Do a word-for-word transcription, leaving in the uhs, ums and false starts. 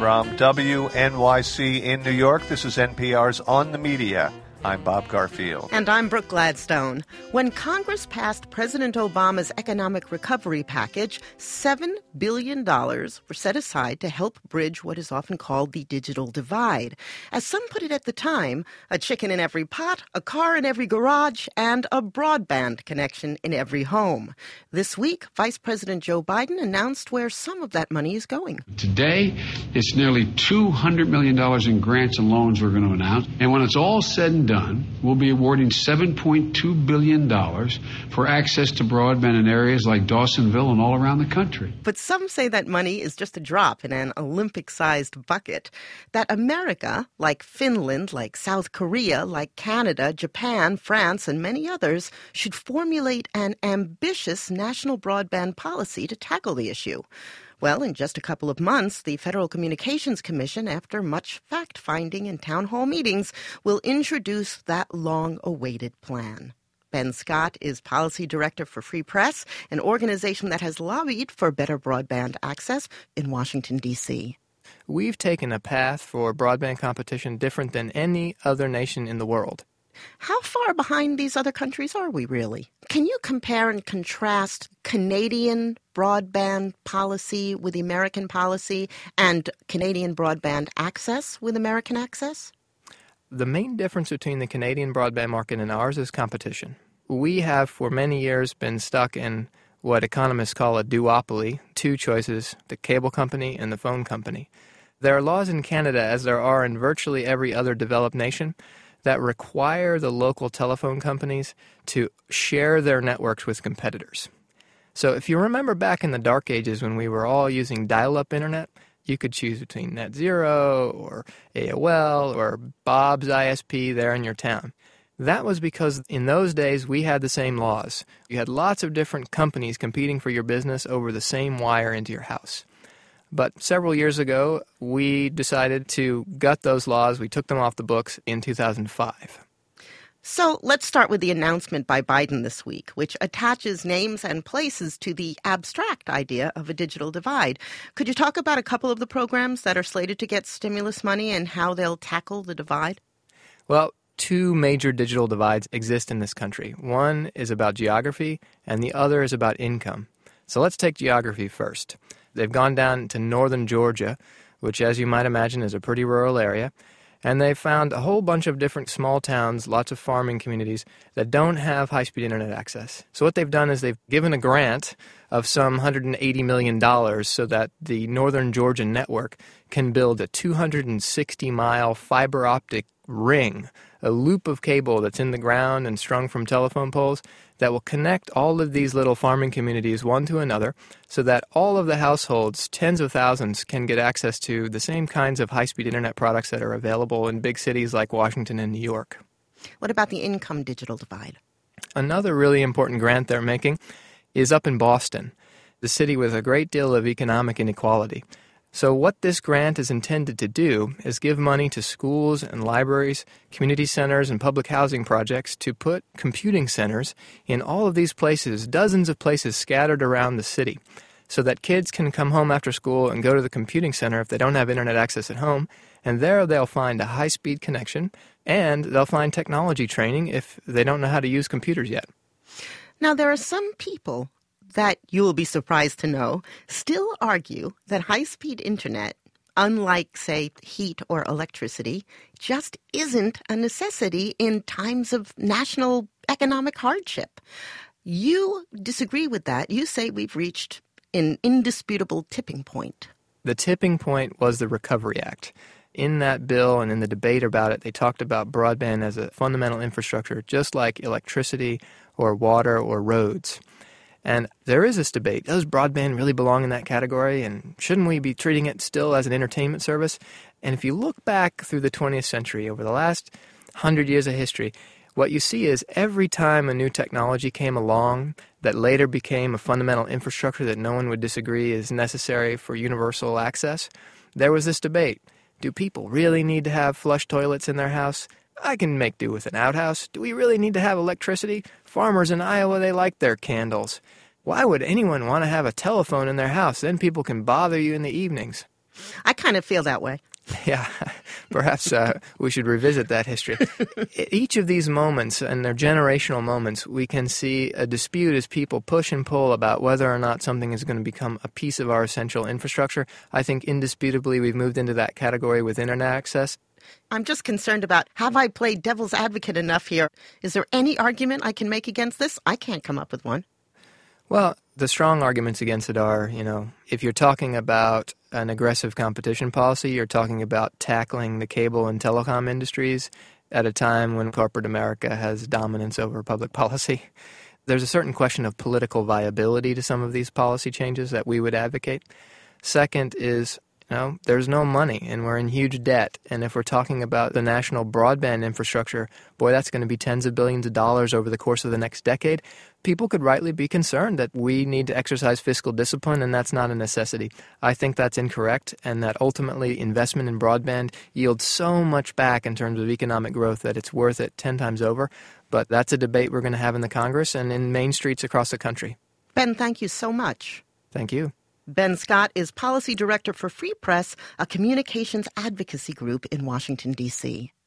From W N Y C in New York, this is N P R's On the Media. I'm Bob Garfield. And I'm Brooke Gladstone. When Congress passed President Obama's economic recovery package, seven billion dollars were set aside to help bridge what is often called the digital divide. As some put it at the time, a chicken in every pot, a car in every garage, and a broadband connection in every home. This week, Vice President Joe Biden announced where some of that money is going. Today, it's nearly two hundred million dollars in grants and loans we're going to announce. And when it's all said and done, done, we'll be awarding seven point two billion dollars for access to broadband in areas like Dawsonville and all around the country. But some say that money is just a drop in an Olympic-sized bucket. That America, like Finland, like South Korea, like Canada, Japan, France, and many others, should formulate an ambitious national broadband policy to tackle the issue. Well, in just a couple of months, the Federal Communications Commission, after much fact-finding and town hall meetings, will introduce that long-awaited plan. Ben Scott is Policy Director for Free Press, an organization that has lobbied for better broadband access in Washington, D C We've taken a path for broadband competition different than any other nation in the world. How far behind these other countries are we, really? Can you compare and contrast Canadian broadband policy with American policy and Canadian broadband access with American access? The main difference between the Canadian broadband market and ours is competition. We have for many years been stuck in what economists call a duopoly, two choices, the cable company and the phone company. There are laws in Canada, as there are in virtually every other developed nation, that require the local telephone companies to share their networks with competitors. So if you remember back in the dark ages when we were all using dial-up internet, you could choose between Net Zero or A O L or Bob's I S P there in your town. That was because in those days we had the same laws. You had lots of different companies competing for your business over the same wire into your house. But several years ago, we decided to gut those laws. We took them off the books in two thousand five. So let's start with the announcement by Biden this week, which attaches names and places to the abstract idea of a digital divide. Could you talk about a couple of the programs that are slated to get stimulus money and how they'll tackle the divide? Well, two major digital divides exist in this country. One is about geography, and the other is about income. So let's take geography first. They've gone down to northern Georgia, which, as you might imagine, is a pretty rural area, and they've found a whole bunch of different small towns, lots of farming communities that don't have high-speed internet access. So what they've done is they've given a grant of some one hundred eighty million dollars so that the northern Georgia network can build a two hundred sixty mile fiber optic ring, a loop of cable that's in the ground and strung from telephone poles that will connect all of these little farming communities one to another so that all of the households, tens of thousands, can get access to the same kinds of high-speed internet products that are available in big cities like Washington and New York. What about the income digital divide? Another really important grant they're making is up in Boston, the city with a great deal of economic inequality. So what this grant is intended to do is give money to schools and libraries, community centers, and public housing projects to put computing centers in all of these places, dozens of places scattered around the city, so that kids can come home after school and go to the computing center if they don't have internet access at home, and there they'll find a high-speed connection, and they'll find technology training if they don't know how to use computers yet. Now, there are some people that you will be surprised to know, still argue that high-speed internet, unlike, say, heat or electricity, just isn't a necessity in times of national economic hardship. You disagree with that. You say we've reached an indisputable tipping point. The tipping point was the Recovery Act. In that bill and in the debate about it, they talked about broadband as a fundamental infrastructure, just like electricity or water or roads. And there is this debate. Does broadband really belong in that category? And shouldn't we be treating it still as an entertainment service? And if you look back through the twentieth century, over the last hundred years of history, what you see is every time a new technology came along that later became a fundamental infrastructure that no one would disagree is necessary for universal access, there was this debate. Do people really need to have flush toilets in their house? I can make do with an outhouse. Do we really need to have electricity? Farmers in Iowa, they like their candles. Why would anyone want to have a telephone in their house? Then people can bother you in the evenings. I kind of feel that way. Yeah, perhaps uh, we should revisit that history. Each of these moments, and they're generational moments, we can see a dispute as people push and pull about whether or not something is going to become a piece of our essential infrastructure. I think indisputably we've moved into that category with internet access. I'm just concerned about, have I played devil's advocate enough here? Is there any argument I can make against this? I can't come up with one. Well, the strong arguments against it are, you know, if you're talking about an aggressive competition policy, you're talking about tackling the cable and telecom industries at a time when corporate America has dominance over public policy. There's a certain question of political viability to some of these policy changes that we would advocate. Second is, you know, there's no money and we're in huge debt. And if we're talking about the national broadband infrastructure, boy, that's going to be tens of billions of dollars over the course of the next decade. People could rightly be concerned that we need to exercise fiscal discipline, and that's not a necessity. I think that's incorrect, and that ultimately investment in broadband yields so much back in terms of economic growth that it's worth it ten times over. But that's a debate we're going to have in the Congress and in main streets across the country. Ben, thank you so much. Thank you. Ben Scott is Policy Director for Free Press, a communications advocacy group in Washington, D C